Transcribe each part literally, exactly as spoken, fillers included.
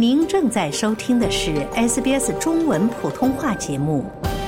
您正在收听的是 S B S 中文普通话节目。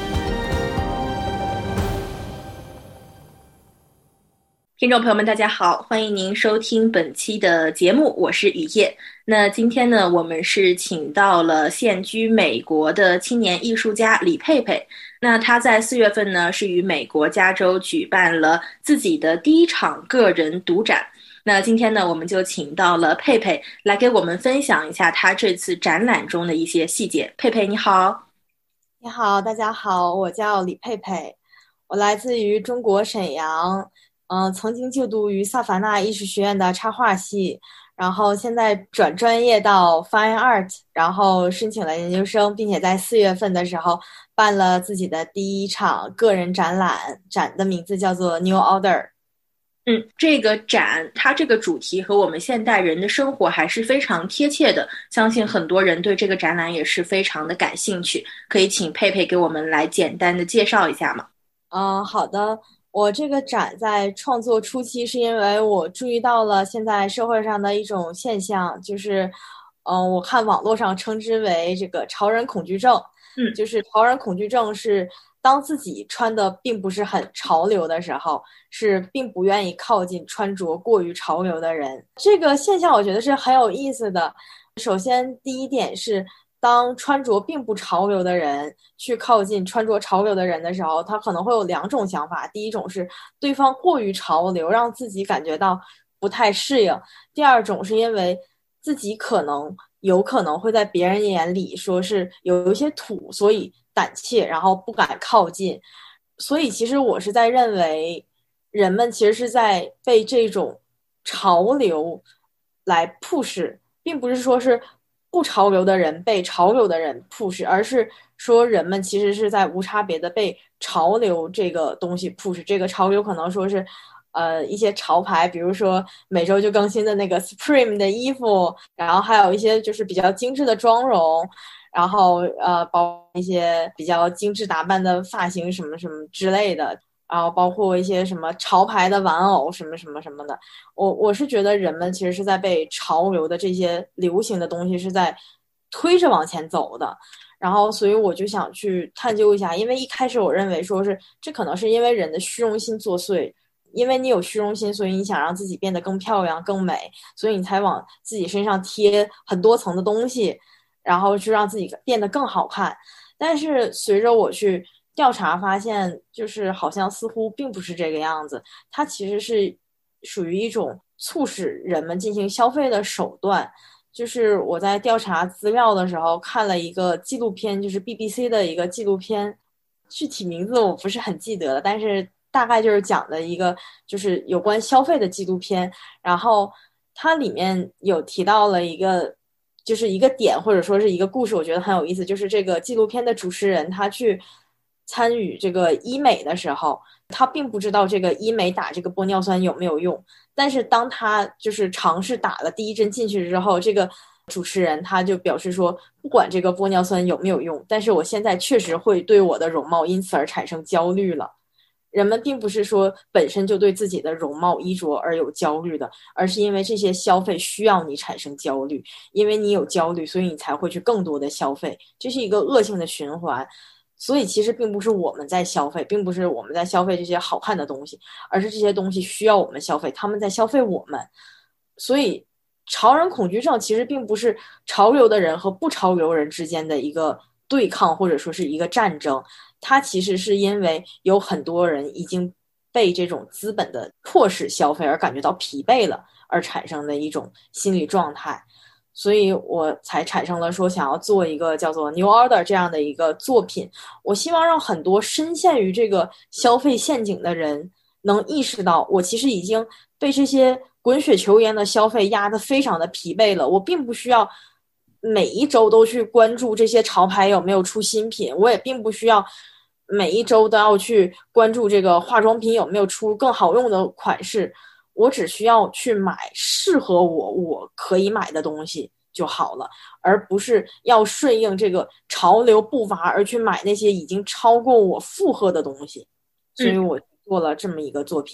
听众朋友们大家好，欢迎您收听本期的节目，我是雨夜。那今天呢，我们是请到了现居美国的青年艺术家李佩佩。那他在四月份呢，是于美国加州举办了自己的第一场个人独展。那今天呢，我们就请到了佩佩来给我们分享一下他这次展览中的一些细节。佩佩你好。 你好，大家好，我叫李佩佩，我来自于中国沈阳，嗯、呃，曾经就读于萨凡纳艺术学院的插画系，然后现在转专业到 Fine Art， 然后申请了研究生，并且在四月份的时候办了自己的第一场个人展览，展的名字叫做 New Order。 嗯，这个展它这个主题和我们现代人的生活还是非常贴切的，相信很多人对这个展览也是非常的感兴趣。可以请佩佩给我们来简单的介绍一下吗？ 嗯、呃，好的。我这个展在创作初期是因为我注意到了现在社会上的一种现象，就是嗯、呃，我看网络上称之为这个潮人恐惧症。 嗯， 就是潮人恐惧症是当自己穿的并不是很潮流的时候，是并不愿意靠近穿着过于潮流的人。这个现象我觉得是很有意思的。首先第一点是，当穿着并不潮流的人去靠近穿着潮流的人的时候，他可能会有两种想法。第一种是对方过于潮流，让自己感觉到不太适应。第二种是因为自己可能有可能会在别人眼里说是有一些土，所以胆怯，然后不敢靠近。所以其实我是在认为，人们其实是在被这种潮流来 push， 并不是说是不潮流的人被潮流的人 push， 而是说人们其实是在无差别的被潮流这个东西 push。 这个潮流可能说是呃，一些潮牌，比如说每周就更新的那个 Supreme 的衣服，然后还有一些就是比较精致的妆容，然后呃，包括一些比较精致打扮的发型什么什么之类的，然后包括一些什么潮牌的玩偶什么什么什么的。我我是觉得人们其实是在被潮流的这些流行的东西是在推着往前走的。然后所以我就想去探究一下，因为一开始我认为说是这可能是因为人的虚荣心作祟。因为你有虚荣心，所以你想让自己变得更漂亮更美，所以你才往自己身上贴很多层的东西，然后去让自己变得更好看。但是随着我去调查发现，就是好像似乎并不是这个样子，它其实是属于一种促使人们进行消费的手段。就是我在调查资料的时候看了一个纪录片，就是 B B C 的一个纪录片，具体名字我不是很记得了，但是大概就是讲的一个就是有关消费的纪录片。然后它里面有提到了一个就是一个点或者说是一个故事，我觉得很有意思。就是这个纪录片的主持人他去参与这个医美的时候，他并不知道这个医美打这个玻尿酸有没有用，但是当他就是尝试打了第一针进去之后，这个主持人他就表示说，不管这个玻尿酸有没有用，但是我现在确实会对我的容貌因此而产生焦虑了。人们并不是说本身就对自己的容貌衣着而有焦虑的，而是因为这些消费需要你产生焦虑，因为你有焦虑，所以你才会去更多的消费，这是一个恶性的循环。所以其实并不是我们在消费，并不是我们在消费这些好看的东西，而是这些东西需要我们消费，他们在消费我们。所以潮人恐惧症其实并不是潮流的人和不潮流人之间的一个对抗，或者说是一个战争，它其实是因为有很多人已经被这种资本的迫使消费而感觉到疲惫了而产生的一种心理状态。所以我才产生了说想要做一个叫做 New Order 这样的一个作品。我希望让很多深陷于这个消费陷阱的人能意识到，我其实已经被这些滚雪球一样的消费压得非常的疲惫了。我并不需要每一周都去关注这些潮牌有没有出新品，我也并不需要每一周都要去关注这个化妆品有没有出更好用的款式。我只需要去买适合我我可以买的东西就好了，而不是要顺应这个潮流步伐而去买那些已经超过我负荷的东西。所以我做了这么一个作品。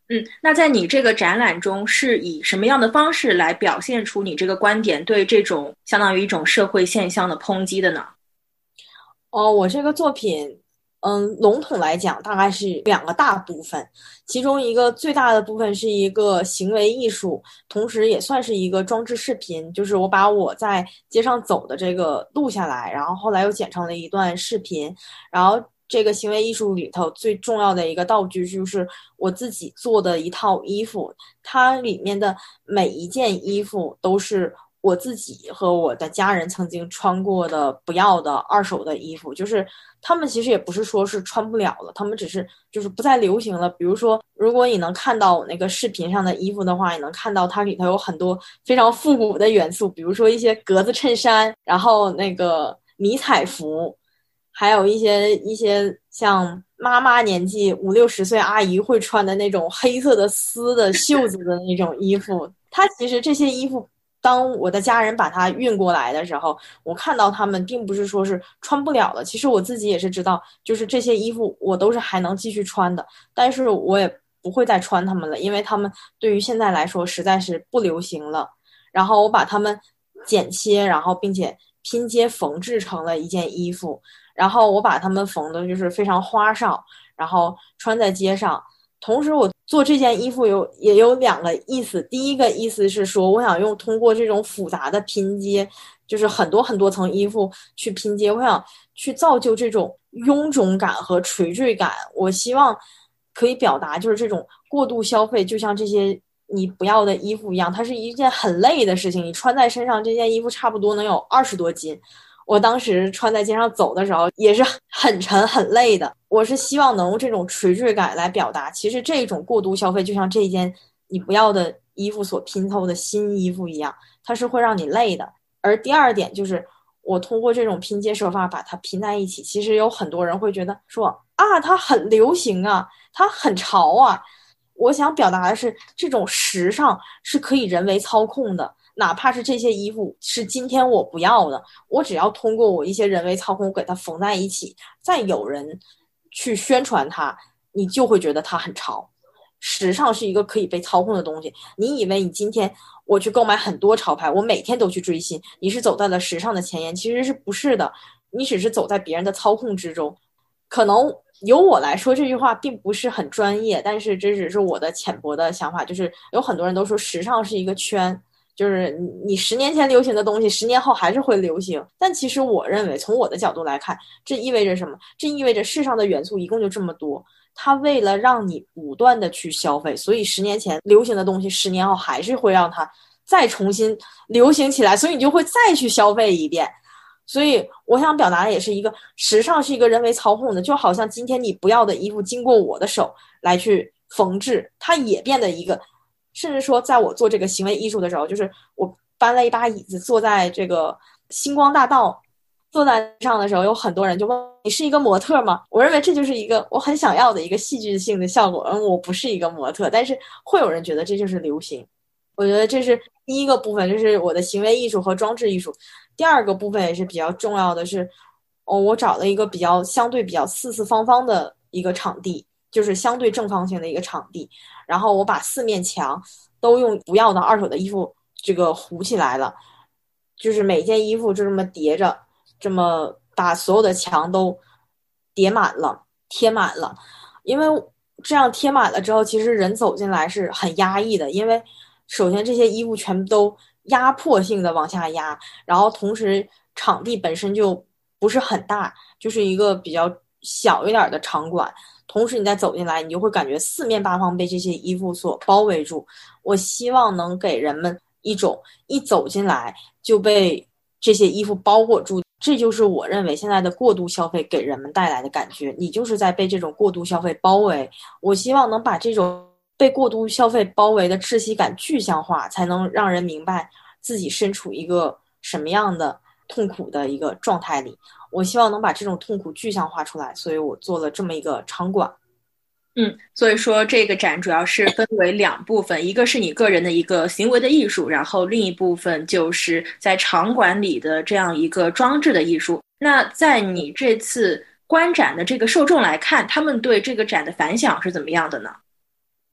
嗯，那在你这个展览中是以什么样的方式来表现出你这个观点对这种相当于一种社会现象的抨击的呢？ 哦，我这个作品，嗯，笼统来讲，大概是两个大部分，其中一个最大的部分是一个行为艺术，同时也算是一个装置视频，就是我把我在街上走的这个录下来，然后后来又剪成了一段视频，然后这个行为艺术里头最重要的一个道具就是我自己做的一套衣服，它里面的每一件衣服都是我自己和我的家人曾经穿过的不要的二手的衣服，就是他们其实也不是说是穿不了了，他们只是就是不再流行了。比如说，如果你能看到我那个视频上的衣服的话，你能看到它里头有很多非常复古的元素，比如说一些格子衬衫，然后那个迷彩服，还有一些一些像妈妈年纪五六十岁阿姨会穿的那种黑色的丝的袖子的那种衣服。它其实这些衣服当我的家人把它运过来的时候，我看到他们并不是说是穿不了了，其实我自己也是知道，就是这些衣服我都是还能继续穿的，但是我也不会再穿它们了，因为它们对于现在来说实在是不流行了。然后我把它们剪切，然后并且拼接缝制成了一件衣服，然后我把它们缝的就是非常花哨，然后穿在街上。同时我做这件衣服有也有两个意思，第一个意思是说我想用通过这种复杂的拼接，就是很多很多层衣服去拼接，我想去造就这种臃肿感和垂坠感。我希望可以表达就是这种过度消费，就像这些你不要的衣服一样，它是一件很累的事情，你穿在身上这件衣服差不多能有二十多斤，我当时穿在街上走的时候也是很沉很累的。我是希望能用这种垂坠感来表达，其实这种过度消费就像这一件你不要的衣服所拼凑的新衣服一样，它是会让你累的。而第二点就是我通过这种拼接手法把它拼在一起，其实有很多人会觉得说啊，它很流行啊，它很潮啊。我想表达的是这种时尚是可以人为操控的，哪怕是这些衣服是今天我不要的，我只要通过我一些人为操控给它缝在一起，再有人去宣传它，你就会觉得它很潮。时尚是一个可以被操控的东西，你以为你今天我去购买很多潮牌，我每天都去追新，你是走在了时尚的前沿，其实是不是的，你只是走在别人的操控之中。可能由我来说这句话并不是很专业，但是这只是我的浅薄的想法，就是有很多人都说时尚是一个圈，就是你十年前流行的东西十年后还是会流行，但其实我认为从我的角度来看，这意味着什么？这意味着世上的元素一共就这么多，它为了让你不断的去消费，所以十年前流行的东西十年后还是会让它再重新流行起来，所以你就会再去消费一遍。所以我想表达的也是一个时尚是一个人为操控的，就好像今天你不要的衣服经过我的手来去缝制，它也变得一个，甚至说在我做这个行为艺术的时候，就是我搬了一把椅子坐在这个星光大道坐在上的时候，有很多人就问你是一个模特吗？我认为这就是一个我很想要的一个戏剧性的效果。嗯，我不是一个模特，但是会有人觉得这就是流行。我觉得这是第一个部分，就是我的行为艺术和装置艺术。第二个部分也是比较重要的是，哦，我找了一个比较相对比较四四方方的一个场地，就是相对正方形的一个场地，然后我把四面墙都用不要的二手的衣服这个糊起来了，就是每件衣服就这么叠着，这么把所有的墙都叠满了，贴满了。因为这样贴满了之后，其实人走进来是很压抑的，因为首先这些衣服全都压迫性的往下压，然后同时场地本身就不是很大，就是一个比较小一点的场馆，同时你再走进来，你就会感觉四面八方被这些衣服所包围住。我希望能给人们一种一走进来就被这些衣服包裹住，这就是我认为现在的过度消费给人们带来的感觉，你就是在被这种过度消费包围。我希望能把这种被过度消费包围的窒息感具象化，才能让人明白自己身处一个什么样的痛苦的一个状态里。我希望能把这种痛苦具象化出来，所以我做了这么一个场馆。 嗯，所以说这个展主要是分为两部分，一个是你个人的一个行为的艺术，然后另一部分就是在场馆里的这样一个装置的艺术。那在你这次观展的这个受众来看，他们对这个展的反响是怎么样的呢？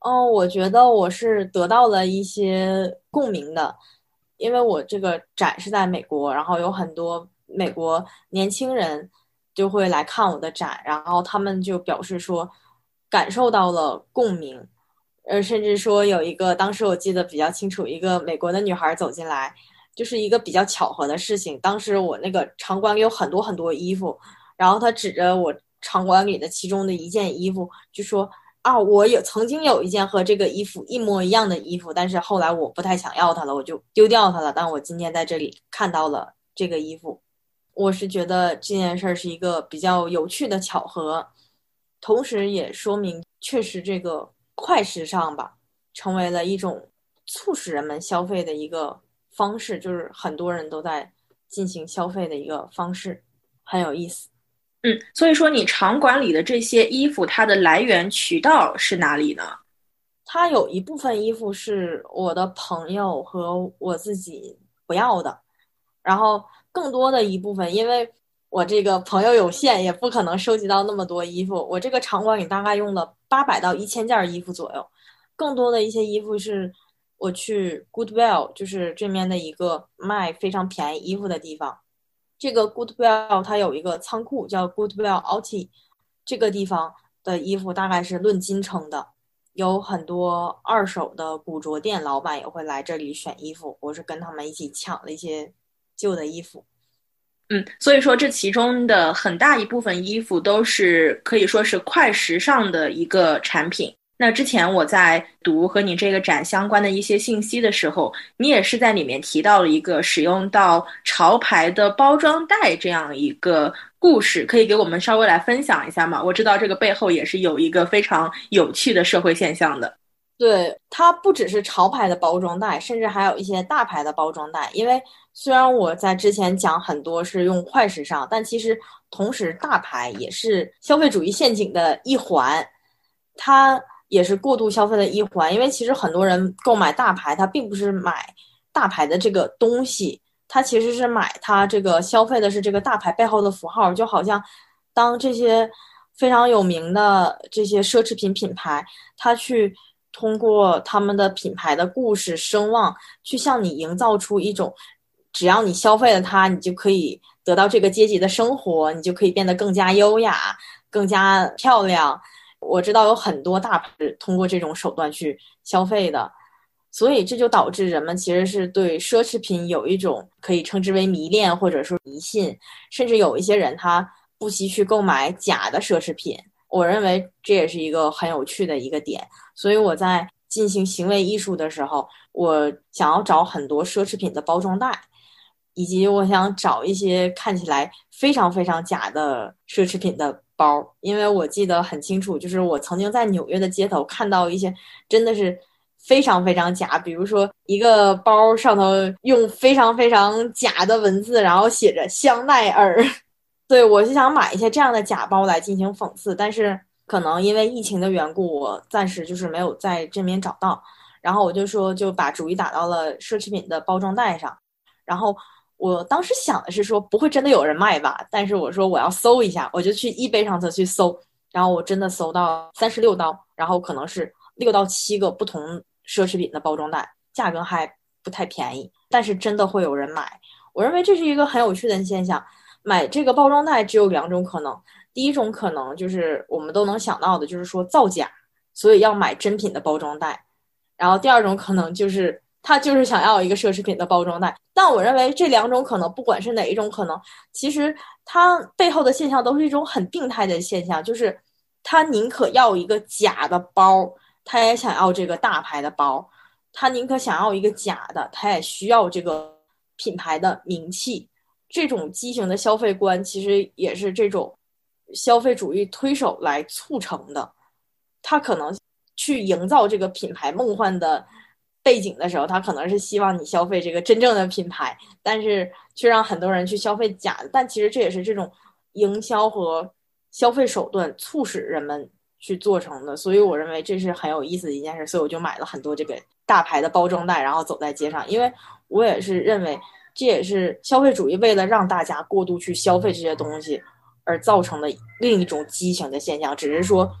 哦，我觉得我是得到了一些共鸣的，因为我这个展是在美国，然后有很多美国年轻人就会来看我的展，然后他们就表示说感受到了共鸣，呃，甚至说有一个，当时我记得比较清楚，一个美国的女孩走进来，就是一个比较巧合的事情。当时我那个场馆里有很多很多衣服，然后她指着我场馆里的其中的一件衣服，就说啊，我有曾经有一件和这个衣服一模一样的衣服，但是后来我不太想要它了，我就丢掉它了。但我今天在这里看到了这个衣服，我是觉得这件事儿是一个比较有趣的巧合，同时也说明确实这个快时尚吧，成为了一种促使人们消费的一个方式，就是很多人都在进行消费的一个方式，很有意思。 嗯，所以说你场馆里的这些衣服，它的来源渠道是哪里呢？ 它有一部分衣服是我的朋友和我自己不要的，然后更多的一部分，因为我这个朋友有限，也不可能收集到那么多衣服。我这个场馆里大概用了八百到一千件衣服左右，更多的一些衣服是我去 Goodwill， 就是这边的一个卖非常便宜衣服的地方。这个 Goodwill 它有一个仓库叫 Goodwill Alti， 这个地方的衣服大概是论斤称的，有很多二手的古着店老板也会来这里选衣服，我是跟他们一起抢了一些旧的衣服。 嗯，所以说这其中的很大一部分衣服都是可以说是快时尚的一个产品。那之前我在读和你这个展相关的一些信息的时候，你也是在里面提到了一个使用到潮牌的包装袋这样一个故事，可以给我们稍微来分享一下吗？我知道这个背后也是有一个非常有趣的社会现象的。 对，它不只是潮牌的包装袋，甚至还有一些大牌的包装袋。因为虽然我在之前讲很多是用快时尚，但其实同时大牌也是消费主义陷阱的一环，它也是过度消费的一环。因为其实很多人购买大牌，他并不是买大牌的这个东西，他其实是买他这个消费的是这个大牌背后的符号。就好像当这些非常有名的这些奢侈品品牌，他去通过他们的品牌的故事声望，去向你营造出一种只要你消费了它，你就可以得到这个阶级的生活，你就可以变得更加优雅，更加漂亮。我知道有很多大牌通过这种手段去消费的，所以这就导致人们其实是对奢侈品有一种可以称之为迷恋或者说迷信，甚至有一些人他不惜去购买假的奢侈品。我认为这也是一个很有趣的一个点，所以我在进行行为艺术的时候，我想要找很多奢侈品的包装袋，以及我想找一些看起来非常非常假的奢侈品的包，因为我记得很清楚，就是我曾经在纽约的街头看到一些真的是非常非常假，比如说一个包上头用非常非常假的文字，然后写着香奈儿。对，我是想买一些这样的假包来进行讽刺，但是可能因为疫情的缘故，我暂时就是没有在这边找到。然后我就说就把主意打到了奢侈品的包装袋上。然后我当时想的是说不会真的有人卖吧，但是我说我要搜一下，我就去eBay上头去搜，然后我真的搜到三十六刀，然后可能是六到七个不同奢侈品的包装袋，价格还不太便宜，但是真的会有人买。我认为这是一个很有趣的现象。买这个包装袋只有两种可能，第一种可能就是我们都能想到的，就是说造假，所以要买真品的包装袋。然后第二种可能就是他就是想要一个奢侈品的包装袋。但我认为这两种可能，不管是哪一种可能，其实它背后的现象都是一种很病态的现象，就是他宁可要一个假的包，他也想要这个大牌的包，他宁可想要一个假的，他也需要这个品牌的名气。这种畸形的消费观其实也是这种消费主义推手来促成的。他可能去营造这个品牌梦幻的背景的时候，他可能是希望你消费这个真正的品牌，但是却让很多人去消费假的。但其实这也是这种营销和消费手段促使人们去做成的。所以我认为这是很有意思的一件事，所以我就买了很多这个大牌的包装袋，然后走在街上。因为我也是认为这也是消费主义为了让大家过度去消费这些东西而造成的另一种畸形的现象，只是说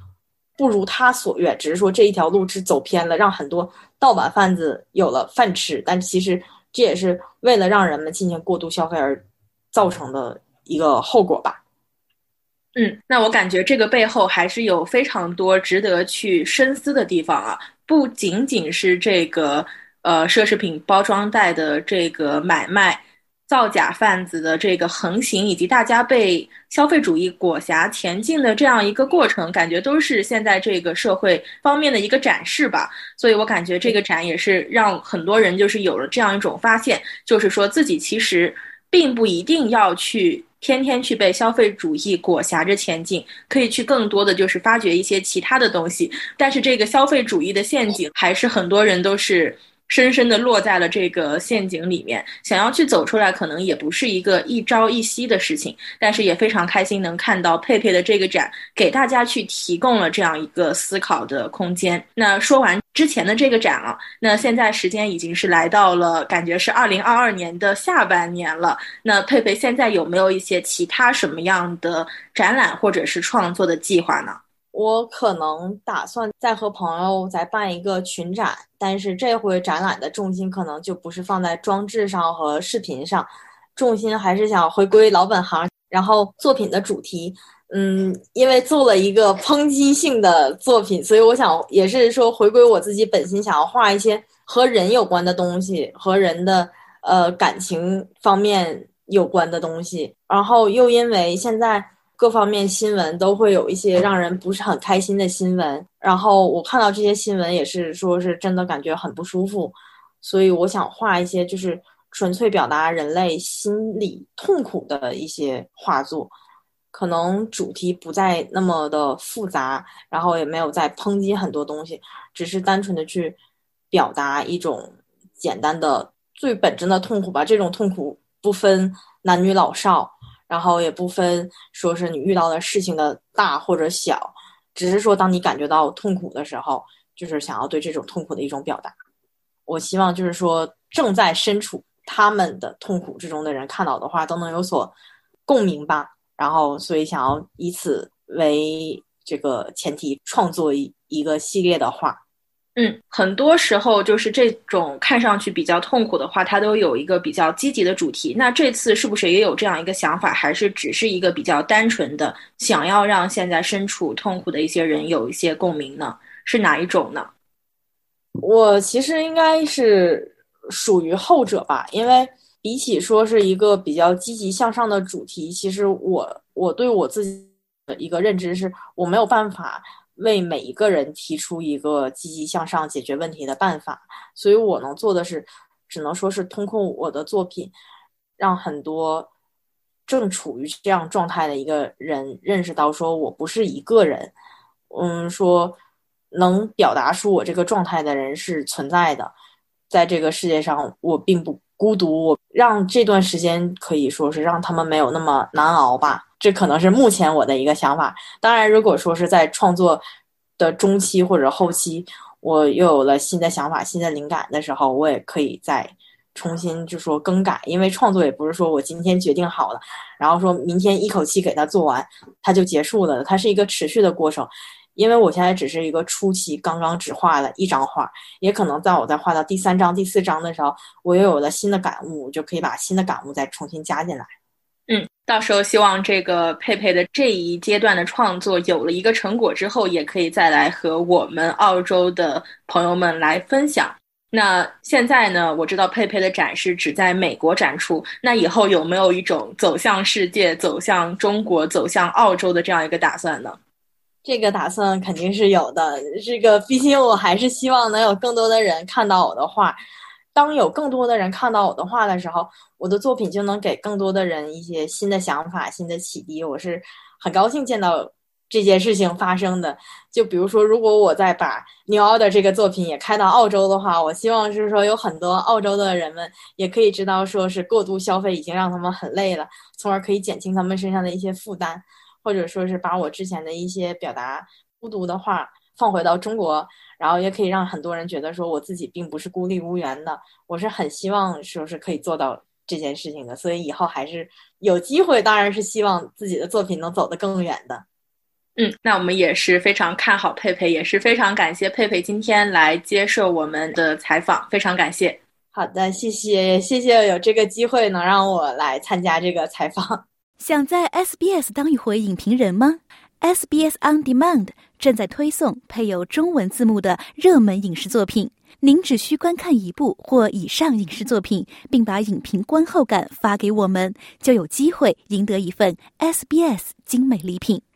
不如他所愿，只是说这一条路是走偏了，让很多盗版贩子有了饭吃，但其实这也是为了让人们进行过度消费而造成的一个后果吧。 嗯，那我感觉这个背后还是有非常多值得去深思的地方啊，不仅仅是这个呃奢侈品包装袋的这个买卖，造假贩子的这个横行，以及大家被消费主义裹挟前进的这样一个过程，感觉都是现在这个社会方面的一个展示吧。所以我感觉这个展也是让很多人就是有了这样一种发现，就是说自己其实并不一定要去天天去被消费主义裹挟着前进，可以去更多的就是发掘一些其他的东西。但是这个消费主义的陷阱，还是很多人都是深深的落在了这个陷阱里面，想要去走出来可能也不是一个一朝一夕的事情。但是也非常开心能看到佩佩的这个展给大家去提供了这样一个思考的空间。那说完之前的这个展啊，那现在时间已经是来到了感觉是二零二二年的下半年了。那佩佩现在有没有一些其他什么样的展览或者是创作的计划呢？ 我可能打算再和朋友再办一个群展，但是这回展览的重心可能就不是放在装置上和视频上，重心还是想回归老本行。然后作品的主题，嗯，因为做了一个抨击性的作品，所以我想也是说回归我自己本心，想要画一些和人有关的东西，和人的呃感情方面有关的东西。然后又因为现在各方面新闻都会有一些让人不是很开心的新闻，然后我看到这些新闻也是说是真的感觉很不舒服，所以我想画一些就是纯粹表达人类心理痛苦的一些画作，可能主题不再那么的复杂，然后也没有再抨击很多东西，只是单纯的去表达一种简单的最本真的痛苦吧。这种痛苦不分男女老少，然后也不分说是你遇到的事情的大或者小，只是说当你感觉到痛苦的时候，就是想要对这种痛苦的一种表达。我希望就是说正在身处他们的痛苦之中的人看到的话都能有所共鸣吧，然后所以想要以此为这个前提创作一一个系列的画。 嗯，很多时候就是这种看上去比较痛苦的话，它都有一个比较积极的主题。那这次是不是也有这样一个想法，还是只是一个比较单纯的想要让现在身处痛苦的一些人有一些共鸣呢？是哪一种呢？ 我其实应该是属于后者吧，因为比起说是一个比较积极向上的主题，其实我我对我自己的一个认知是我没有办法为每一个人提出一个积极向上解决问题的办法，所以我能做的是只能说是通过我的作品让很多正处于这样状态的一个人认识到说我不是一个人，嗯，说能表达出我这个状态的人是存在的，在这个世界上我并不孤独，我让这段时间可以说是让他们没有那么难熬吧，这可能是目前我的一个想法。当然如果说是在创作的中期或者后期我又有了新的想法新的灵感的时候，我也可以再重新就说更改，因为创作也不是说我今天决定好了然后说明天一口气给它做完它就结束了，它是一个持续的过程。因为我现在只是一个初期刚刚只画了一张画，也可能在我在画到第三张第四张的时候我又有了新的感悟，就可以把新的感悟再重新加进来。 嗯，到时候希望这个佩佩的这一阶段的创作有了一个成果之后，也可以再来和我们澳洲的朋友们来分享。那现在呢，我知道佩佩的展示只在美国展出，那以后有没有一种走向世界走向中国走向澳洲的这样一个打算呢？ 这个打算肯定是有的，这个毕竟我还是希望能有更多的人看到我的画，当有更多的人看到我的画的时候，我的作品就能给更多的人一些新的想法新的启迪，我是很高兴见到这件事情发生的。就比如说如果我再把 New Order 这个作品也开到澳洲的话，我希望是说有很多澳洲的人们也可以知道说是过度消费已经让他们很累了，从而可以减轻他们身上的一些负担，或者说是把我之前的一些表达孤独的话放回到中国，然后也可以让很多人觉得说我自己并不是孤立无援的，我是很希望说是可以做到这件事情的，所以以后还是有机会当然是希望自己的作品能走得更远的。 嗯，那我们也是非常看好佩佩，也是非常感谢佩佩今天来接受我们的采访，非常感谢。 好的，谢谢，谢谢有这个机会能让我来参加这个采访。 想在 S B S 当一回影评人吗？ S B S On Demand 正在推送配有中文字幕的热门影视作品，您只需观看一部或以上影视作品，并把影评观后感发给我们，就有机会赢得一份 S B S 精美礼品。